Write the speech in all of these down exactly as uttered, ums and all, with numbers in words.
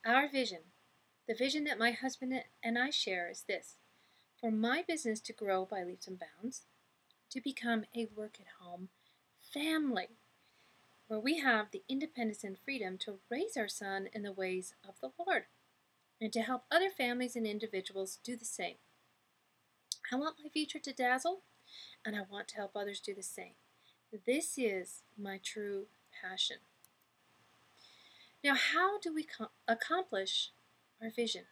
Our vision, the vision that my husband and I share, is this: for my business to grow by leaps and bounds, to become a work at home family, where we have the independence and freedom to raise our son in the ways of the Lord, and to help other families and individuals do the same. I want my future to dazzle, and I want to help others do the same. This is my true passion. Now, how do we co- accomplish our vision?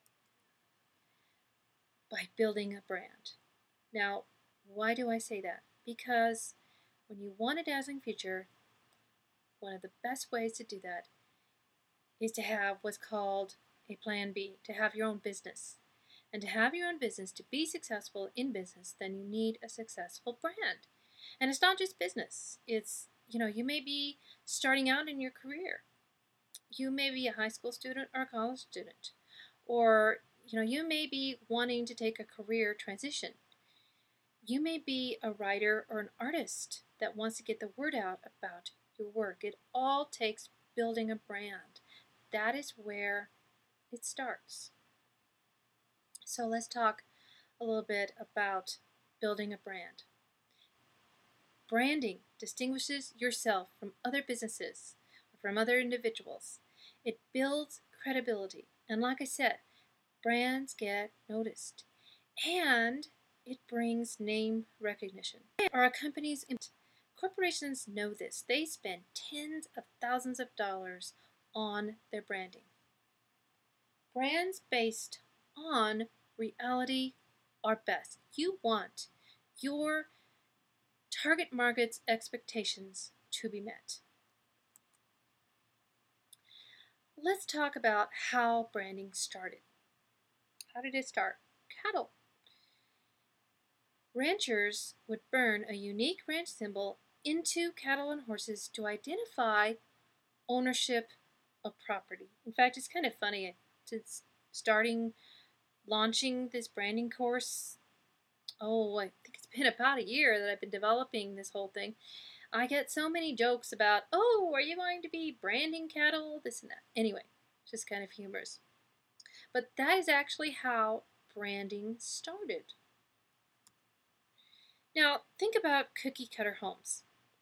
By building a brand. Now, why do I say that? Because when you want a dazzling future, one of the best ways to do that is to have what's called a plan B, to have your own business. And to have your own business, to be successful in business, then you need a successful brand. And it's not just business. It's, you know, you may be starting out in your career. You may be a high school student or a college student. Or, you know, you may be wanting to take a career transition. You may be a writer or an artist that wants to get the word out about your work. It all takes building a brand. That is where it starts. So let's talk a little bit about building a brand. Branding distinguishes yourself from other businesses or from other individuals. It builds credibility. And like I said, brands get noticed. And it brings name recognition. Are a company's corporations know this. They spend tens of thousands of dollars on their branding. Brands based on reality are best. You want your target market's expectations to be met. Let's talk about how branding started. How did it start? Cattle. Ranchers would burn a unique ranch symbol into cattle and horses to identify ownership of property. In fact, it's kind of funny. Since starting launching this branding course, oh, I think it's been about a year that I've been developing this whole thing. I get so many jokes about, oh, are you going to be branding cattle? This and that. Anyway, just kind of humorous. But that is actually how branding started. Now, think about cookie cutter homes.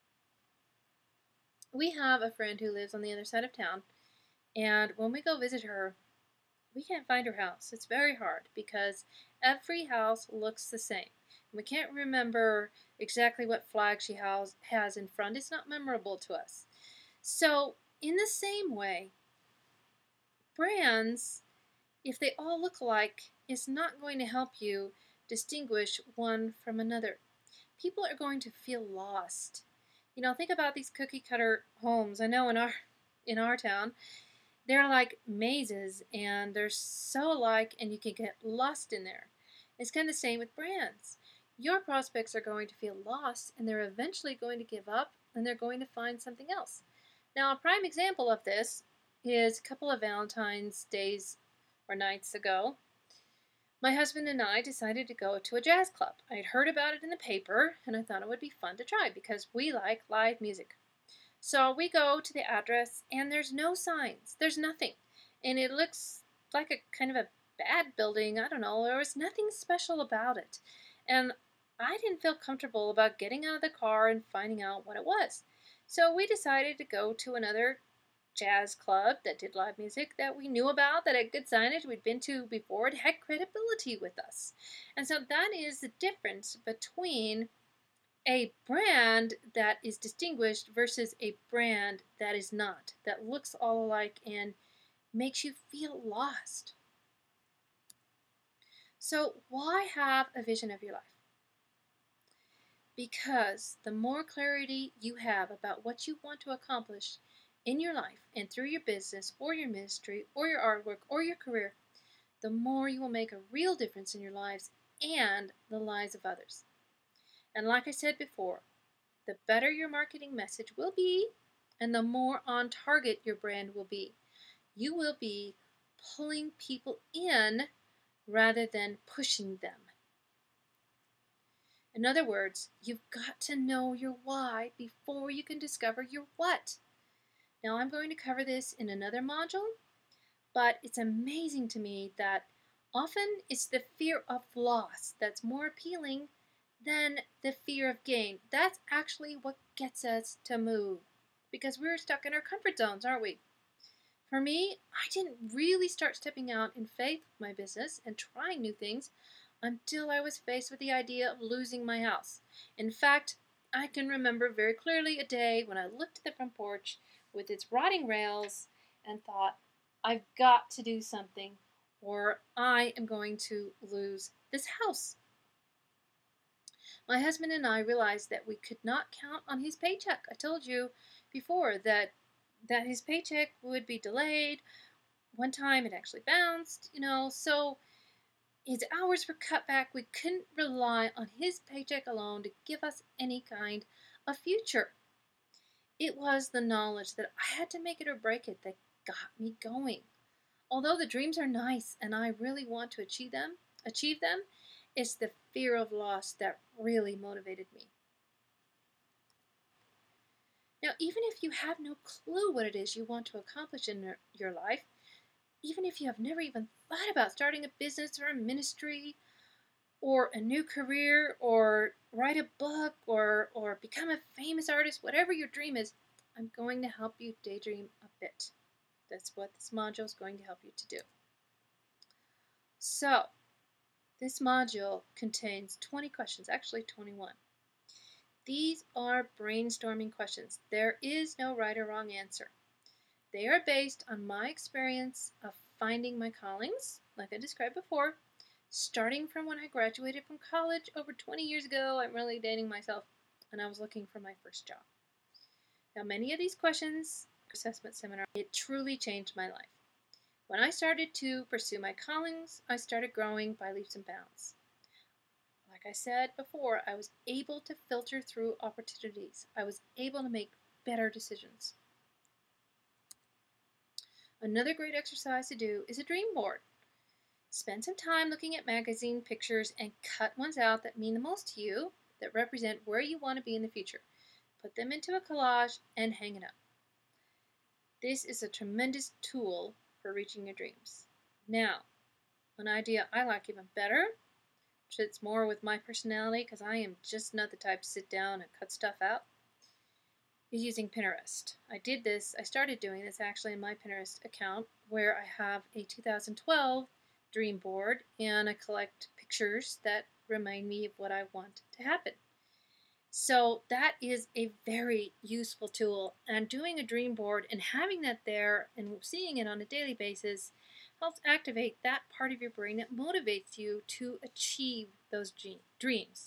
We have a friend who lives on the other side of town, and when we go visit her, we can't find her house. It's very hard because every house looks the same. We can't remember exactly what flag she has, has in front. It's not memorable to us. So, in the same way, brands, if they all look alike, is not going to help you distinguish one from another. People are going to feel lost. You know, think about these cookie cutter homes. I know in our in our town, they're like mazes, and they're so alike, and you can get lost in there. It's kind of the same with brands. Your prospects are going to feel lost, and they're eventually going to give up, and they're going to find something else. Now, a prime example of this is a couple of Valentine's days or nights ago. My husband and I decided to go to a jazz club. I had heard about it in the paper, and I thought it would be fun to try because we like live music. So we go to the address, and there's no signs. There's nothing. And it looks like a kind of a bad building. I don't know. There was nothing special about it. And I didn't feel comfortable about getting out of the car and finding out what it was. So we decided to go to another jazz club that did live music that we knew about, that had good signage, we'd been to before. It had credibility with us. And so that is the difference between a brand that is distinguished versus a brand that is not, that looks all alike and makes you feel lost. So why have a vision of your life? Because the more clarity you have about what you want to accomplish in your life and through your business or your ministry or your artwork or your career, the more you will make a real difference in your lives and the lives of others. And like I said before, the better your marketing message will be and the more on target your brand will be. You will be pulling people in rather than pushing them. In other words, you've got to know your why before you can discover your what. Now I'm going to cover this in another module, But it's amazing to me that often it's the fear of loss that's more appealing than the fear of gain. That's actually what gets us to move because we're stuck in our comfort zones, aren't we? For me, I didn't really start stepping out in faith with my business and trying new things until I was faced with the idea of losing my house. In fact, I can remember very clearly a day when I looked at the front porch with its rotting rails and thought, I've got to do something or I am going to lose this house. My husband and I realized that we could not count on his paycheck. I told you before that that his paycheck would be delayed. One time it actually bounced, you know, so his hours were cut back. We couldn't rely on his paycheck alone to give us any kind of future. It was the knowledge that I had to make it or break it that got me going. Although the dreams are nice and I really want to achieve them, achieve them, it's the fear of loss that really motivated me. Now, even if you have no clue what it is you want to accomplish in your life, even if you have never even thought about starting a business or a ministry or a new career or write a book or, or become a famous artist, whatever your dream is, I'm going to help you daydream a bit. That's what this module is going to help you to do. So, this module contains twenty questions, actually twenty-one. These are brainstorming questions. There is no right or wrong answer. They are based on my experience of finding my callings, like I described before, starting from when I graduated from college over twenty years ago. I'm really dating myself, and I was looking for my first job. Now, many of these questions, assessment seminar, it truly changed my life. When I started to pursue my callings, I started growing by leaps and bounds. Like I said before, I was able to filter through opportunities. I was able to make better decisions. Another great exercise to do is a dream board. Spend some time looking at magazine pictures and cut ones out that mean the most to you, that represent where you want to be in the future. Put them into a collage and hang it up. This is a tremendous tool for reaching your dreams. Now, an idea I like even better, fits more with my personality because I am just not the type to sit down and cut stuff out, is using Pinterest. I did this, I started doing this actually in my Pinterest account where I have a two thousand twelve dream board and I collect pictures that remind me of what I want to happen. So that is a very useful tool, and doing a dream board and having that there and seeing it on a daily basis helps activate that part of your brain that motivates you to achieve those dreams.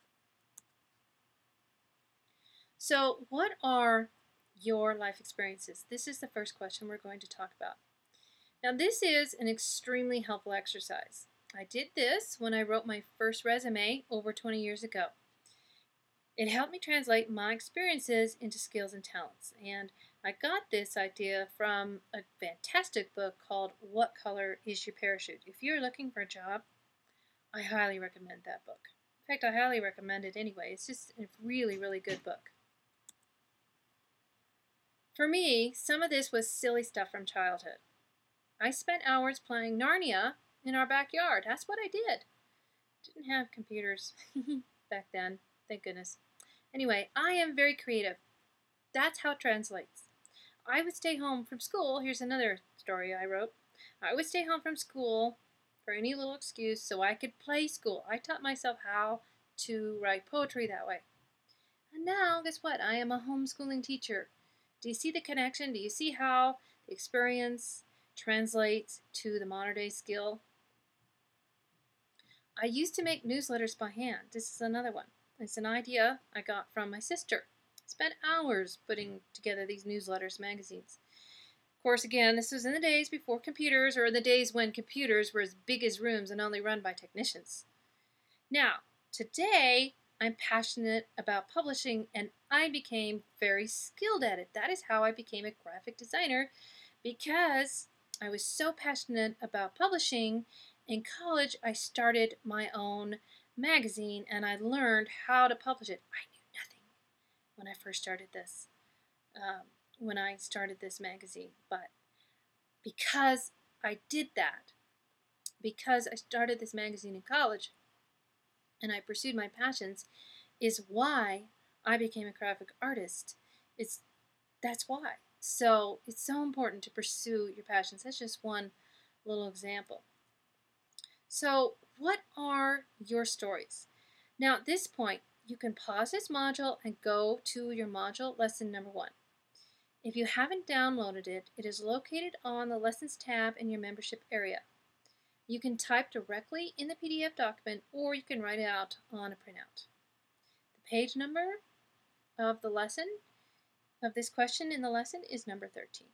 So what are your life experiences? This is the first question we're going to talk about. Now, this is an extremely helpful exercise. I did this when I wrote my first resume over twenty years ago. It helped me translate my experiences into skills and talents, and I got this idea from a fantastic book called What Color Is Your Parachute? If you're looking for a job, I highly recommend that book. In fact, I highly recommend it anyway. It's just a really, really good book. For me, some of this was silly stuff from childhood. I spent hours playing Narnia in our backyard. That's what I did. Didn't have computers back then, thank goodness. Anyway, I am very creative. That's how it translates. I would stay home from school. Here's another story I wrote. I would stay home from school for any little excuse so I could play school. I taught myself how to write poetry that way. And now, guess what? I am a homeschooling teacher. Do you see the connection? Do you see how the experience translates to the modern day skill? I used to make newsletters by hand. This is another one. It's an idea I got from my sister. I spent hours putting together these newsletters, magazines. Of course, again, this was in the days before computers, or in the days when computers were as big as rooms and only run by technicians. Now, today, I'm passionate about publishing, and I became very skilled at it. That is how I became a graphic designer, because I was so passionate about publishing. In college, I started my own magazine, and I learned how to publish it. I knew nothing when I first started this, um, when I started this magazine, but because I did that because I started this magazine in college and I pursued my passions is why I became a graphic artist. It's that's why. So it's so important to pursue your passions. That's just one little example. So what are your stories? Now at this point, you can pause this module and go to your module lesson number one. If you haven't downloaded it, it is located on the Lessons tab in your membership area. You can type directly in the P D F document or you can write it out on a printout. The page number of the lesson, of this question in the lesson, is number thirteen.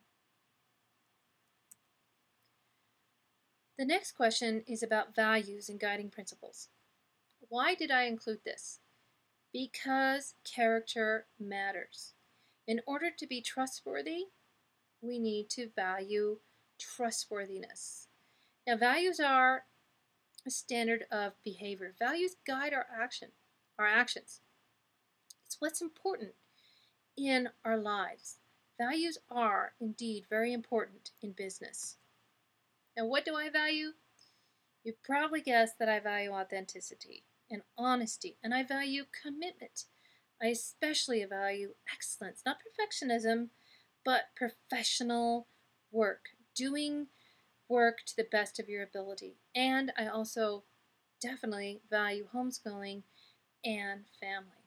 The next question is about values and guiding principles. Why did I include this? Because character matters. In order to be trustworthy, we need to value trustworthiness. Now, values are a standard of behavior. Values guide our action, our actions. It's what's important in our lives. Values are indeed very important in business. Now, what do I value? You probably guessed that I value authenticity and honesty, and I value commitment. I especially value excellence, not perfectionism, but professional work, doing work to the best of your ability. And I also definitely value homeschooling and family.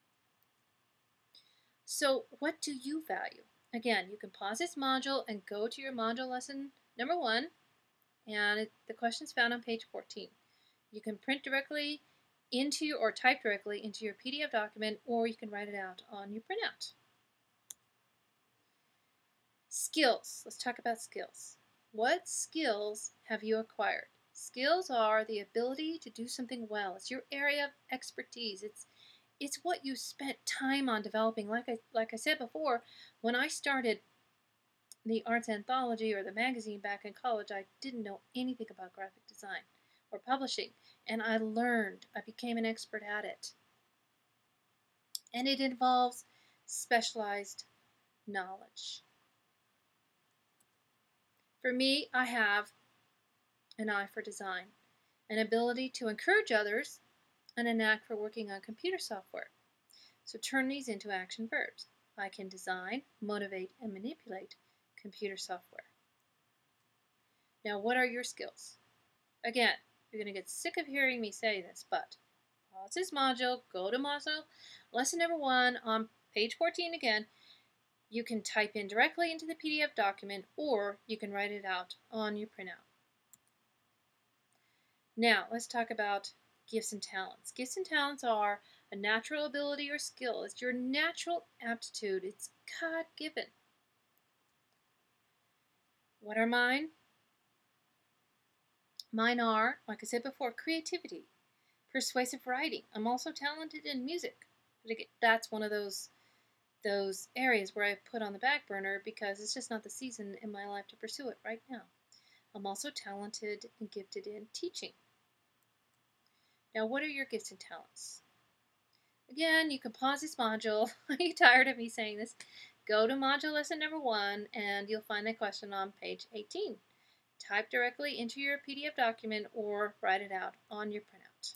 So what do you value? Again, you can pause this module and go to your module lesson number one, and it, the question's found on page fourteen. You can print directly into your, or type directly into your P D F document, or you can write it out on your printout. Skills. Let's talk about skills. What skills have you acquired? Skills are the ability to do something well. It's your area of expertise. It's it's what you spent time on developing. Like I like I said before, when I started the Arts Anthology or the magazine back in college, I didn't know anything about graphic design or publishing, and I learned. I became an expert at it. And it involves specialized knowledge. For me, I have an eye for design, an ability to encourage others, and a knack for working on computer software. So turn these into action verbs. I can design, motivate, and manipulate computer software. Now, what are your skills? Again, you're going to get sick of hearing me say this, but pause this module, go to module lesson number one on page fourteen again. You can type in directly into the P D F document, or you can write it out on your printout. Now, let's talk about gifts and talents. Gifts and talents are a natural ability or skill. It's your natural aptitude. It's God-given. What are mine? Mine are, like I said before, creativity, persuasive writing. I'm also talented in music. But again, that's one of those those areas where I've put on the back burner because it's just not the season in my life to pursue it right now. I'm also talented and gifted in teaching. Now, what are your gifts and talents? Again, you can pause this module. Are you tired of me saying this? Go to module lesson number one and you'll find the question on page eighteen. Type directly into your P D F document or write it out on your printout.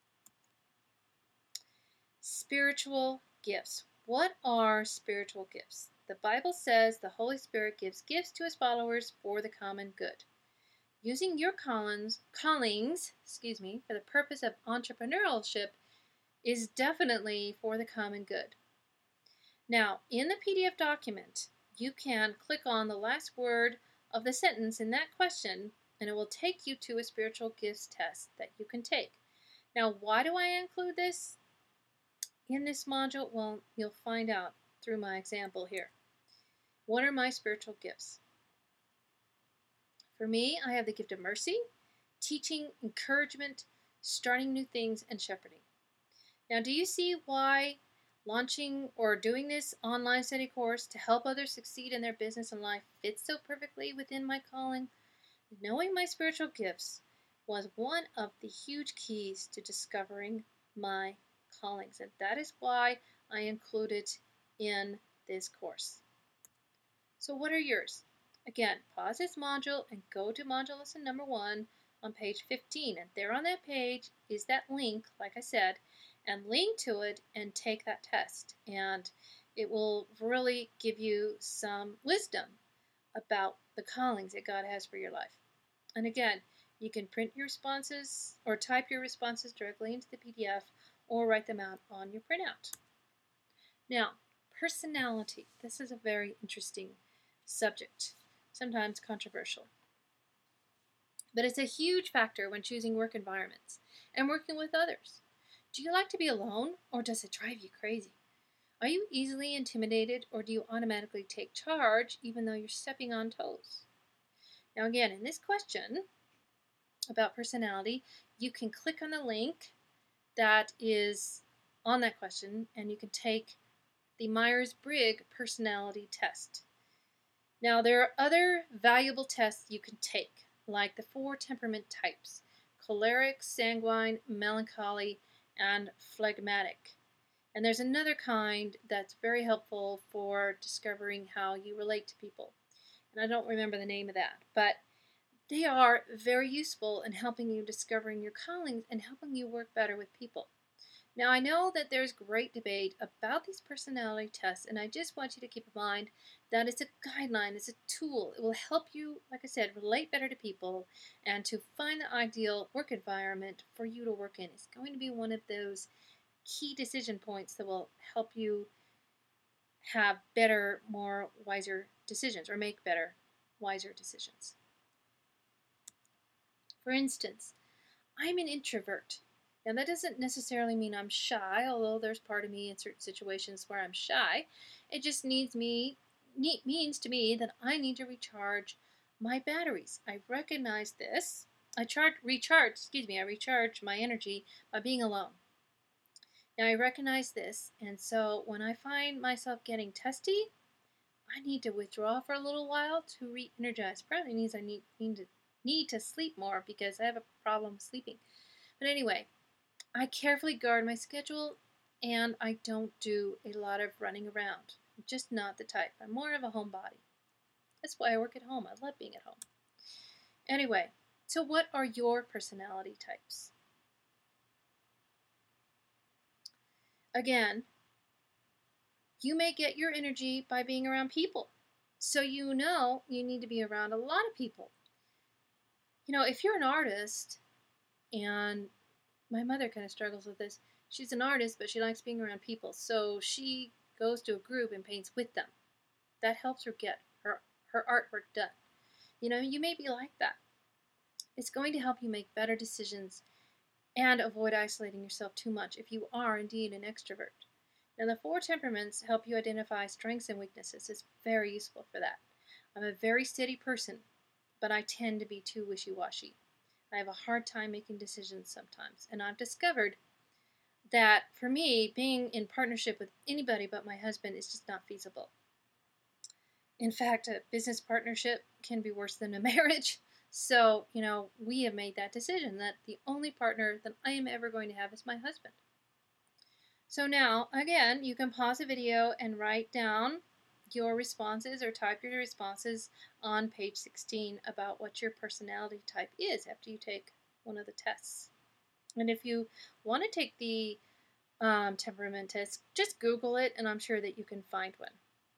Spiritual gifts. What are spiritual gifts? The Bible says the Holy Spirit gives gifts to his followers for the common good. Using your callings, callings, excuse me, for the purpose of entrepreneurship is definitely for the common good. Now, in the P D F document, you can click on the last word of the sentence in that question, and it will take you to a spiritual gifts test that you can take. Now, why do I include this in this module? Well, you'll find out through my example here. What are my spiritual gifts? For me, I have the gift of mercy, teaching, encouragement, starting new things, and shepherding. Now, do you see why launching or doing this online study course to help others succeed in their business and life fits so perfectly within my calling? Knowing my spiritual gifts was one of the huge keys to discovering my callings, and that is why I include it in this course. So what are yours? Again, pause this module and go to module lesson number one on page fifteen. And there on that page is that link, like I said, and link to it and take that test. And it will really give you some wisdom about the callings that God has for your life. And again, you can print your responses or type your responses directly into the P D F or write them out on your printout. Now, personality. This is a very interesting subject, sometimes controversial. But it's a huge factor when choosing work environments and working with others. Do you like to be alone, or does it drive you crazy? Are you easily intimidated, or do you automatically take charge even though you're stepping on toes? Now again, in this question about personality, you can click on the link that is on that question and you can take the Myers-Briggs personality test. Now there are other valuable tests you can take, like the four temperament types: choleric, sanguine, melancholy, and phlegmatic. And there's another kind that's very helpful for discovering how you relate to people. And I don't remember the name of that, but they are very useful in helping you discovering your callings and helping you work better with people. Now, I know that there's great debate about these personality tests, and I just want you to keep in mind that it's a guideline, it's a tool. It will help you, like I said, relate better to people and to find the ideal work environment for you to work in. It's going to be one of those key decision points that will help you have better, more wiser decisions, or make better, wiser decisions. For instance, I'm an introvert. Now, that doesn't necessarily mean I'm shy, although there's part of me in certain situations where I'm shy. It just needs me, ne- means to me that I need to recharge my batteries. I recognize this. I char- recharge, excuse me, I recharge my energy by being alone. Now, I recognize this, and so when I find myself getting testy, I need to withdraw for a little while to re-energize. Probably means I need, need to need to sleep more because I have a problem sleeping. But anyway, I carefully guard my schedule and I don't do a lot of running around. I'm just not the type. I'm more of a homebody. That's why I work at home. I love being at home. Anyway, so what are your personality types? Again, you may get your energy by being around people. So you know you need to be around a lot of people. You know, if you're an artist, and my mother kind of struggles with this, she's an artist, but she likes being around people. So she goes to a group and paints with them. That helps her get her, her artwork done. You know, you may be like that. It's going to help you make better decisions and avoid isolating yourself too much if you are indeed an extrovert. Now, the four temperaments help you identify strengths and weaknesses. It's very useful for that. I'm a very steady person, but I tend to be too wishy-washy. I have a hard time making decisions sometimes, and I've discovered that for me, being in partnership with anybody but my husband is just not feasible. In fact, a business partnership can be worse than a marriage. So, you know, we have made that decision that the only partner that I am ever going to have is my husband. So now, again, you can pause the video and write down your responses or type your responses on page sixteen about what your personality type is after you take one of the tests. And if you want to take the um, temperament test, just Google it and I'm sure that you can find one.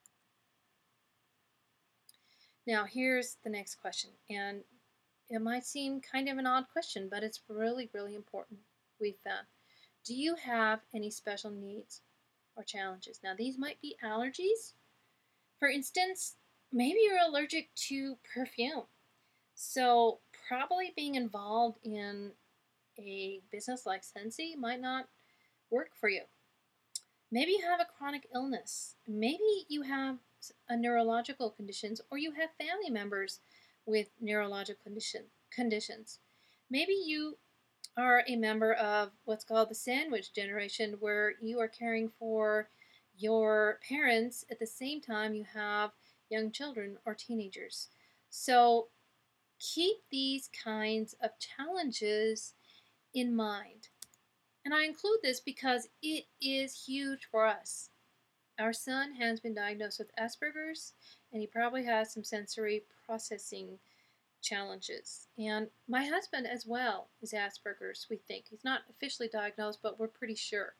Now here's the next question, and it might seem kind of an odd question, but it's really, really important, we've found. Do you have any special needs or challenges? Now these might be allergies. For instance, maybe you're allergic to perfume. So probably being involved in a business like Scentsy might not work for you. Maybe you have a chronic illness. Maybe you have a neurological conditions, or you have family members with neurological condition, conditions. Maybe you are a member of what's called the sandwich generation, where you are caring for your parents at the same time you have young children or teenagers. So keep these kinds of challenges in mind. And I include this because it is huge for us. Our son has been diagnosed with Asperger's, and he probably has some sensory processing challenges. And my husband as well is Asperger's, we think. He's not officially diagnosed, but we're pretty sure.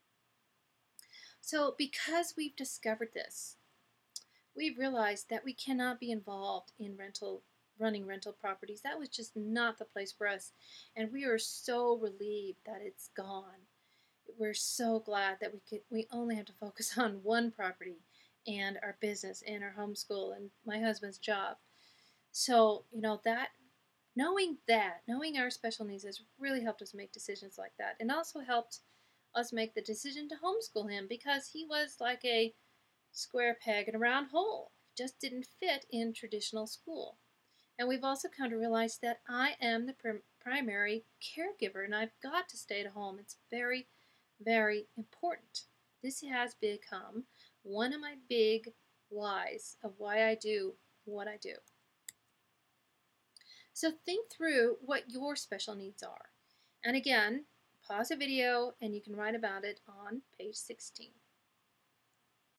So because we've discovered this, we've realized that we cannot be involved in rental running rental properties. That was just not the place for us. And we are so relieved that it's gone. We're so glad that we could we only have to focus on one property and our business and our homeschool and my husband's job. So, you know, that knowing that, knowing our special needs has really helped us make decisions like that, and also helped us make the decision to homeschool him because he was like a square peg in a round hole. Just didn't fit in traditional school. And we've also come to realize that I am the prim- primary caregiver and I've got to stay at home. It's very, very important. This has become one of my big whys of why I do what I do. So think through what your special needs are. And again, pause the video and you can write about it on page sixteen.